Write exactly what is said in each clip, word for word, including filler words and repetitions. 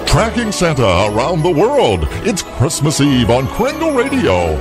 Tracking Santa around the world. It's Christmas Eve on Kringle Radio.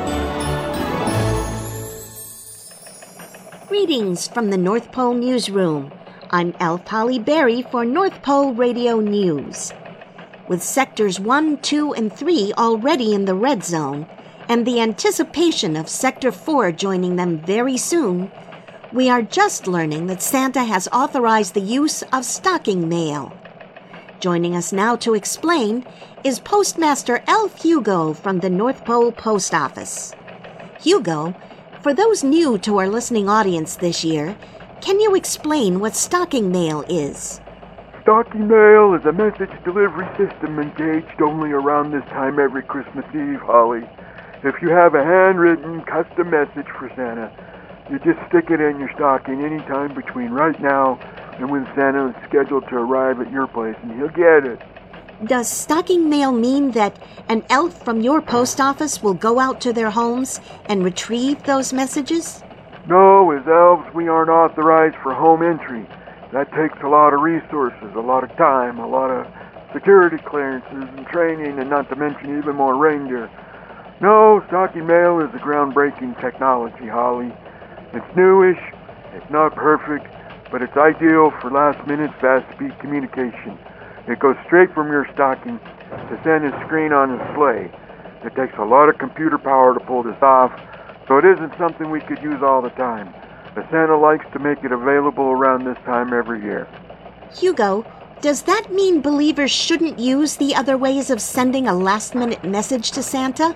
Greetings from the North Pole Newsroom. I'm Elf Holly Berry for North Pole Radio News. With sectors one, two, and three already in the red zone, and the anticipation of Sector four joining them very soon, we are just learning that Santa has authorized the use of stocking mail. Joining us now to explain is Postmaster Elf Hugo from the North Pole Post Office. Hugo, for those new to our listening audience this year, can you explain what stocking mail is? Stocking mail is a message delivery system engaged only around this time every Christmas Eve, Holly. If you have a handwritten custom message for Santa, you just stick it in your stocking anytime between right now and when Santa is scheduled to arrive at your place, and he'll get it. Does stocking mail mean that an elf from your post office will go out to their homes and retrieve those messages? No, as elves, we aren't authorized for home entry. That takes a lot of resources, a lot of time, a lot of security clearances and training, and not to mention even more reindeer. No, stocking mail is a groundbreaking technology, Holly. It's newish, it's not perfect, but it's ideal for last-minute fast-speed communication. It goes straight from your stocking to Santa's screen on his sleigh. It takes a lot of computer power to pull this off, so it isn't something we could use all the time. But Santa likes to make it available around this time every year. Hugo, does that mean believers shouldn't use the other ways of sending a last-minute message to Santa?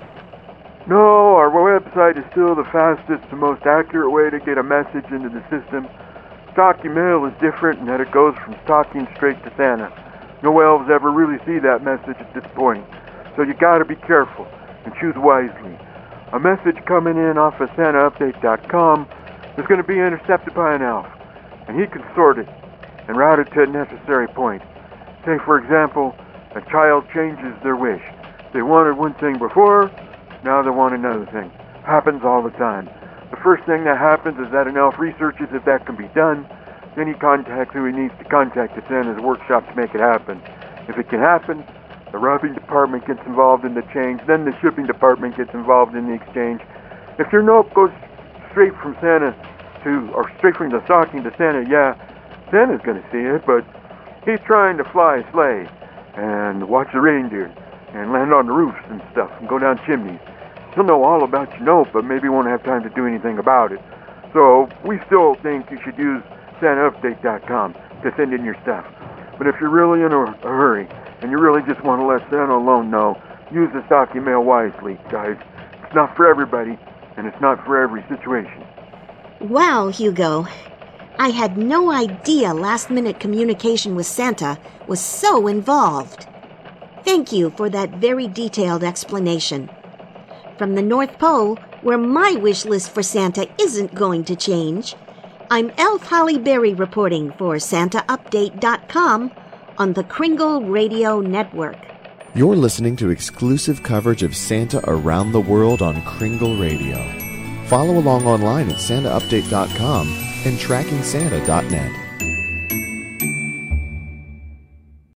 No, our website is still the fastest and most accurate way to get a message into the system. Stocking mail is different in that it goes from stocking straight to Santa. No elves ever really see that message at this point, so you gotta be careful and choose wisely. A message coming in off of Santa Update dot com is going to be intercepted by an elf, and he can sort it and route it to a necessary point. Say, for example, a child changes their wish. They wanted one thing before, now they want another thing. Happens all the time. The first thing that happens is that an elf researches if that can be done. Then he contacts who he needs to contact at Santa's workshop to make it happen. If it can happen, the routing department gets involved in the change. Then the shipping department gets involved in the exchange. If your note goes straight from Santa to, or straight from the stocking to Santa, yeah, Santa's going to see it, but he's trying to fly a sleigh and watch the reindeer and land on the roofs and stuff and go down chimneys. He'll know all about your note, but maybe won't have time to do anything about it. So we still think you should use Santa Update dot com to send in your stuff. But if you're really in a, a hurry and you really just want to let Santa alone know, use the stocking mail wisely, guys. It's not for everybody, and it's not for every situation. Wow, Hugo. I had no idea last-minute communication with Santa was so involved. Thank you for that very detailed explanation. From the North Pole, where my wish list for Santa isn't going to change, I'm Elf Holly Berry reporting for Santa Update dot com on the Kringle Radio Network. You're listening to exclusive coverage of Santa around the world on Kringle Radio. Follow along online at Santa Update dot com and Tracking Santa dot net.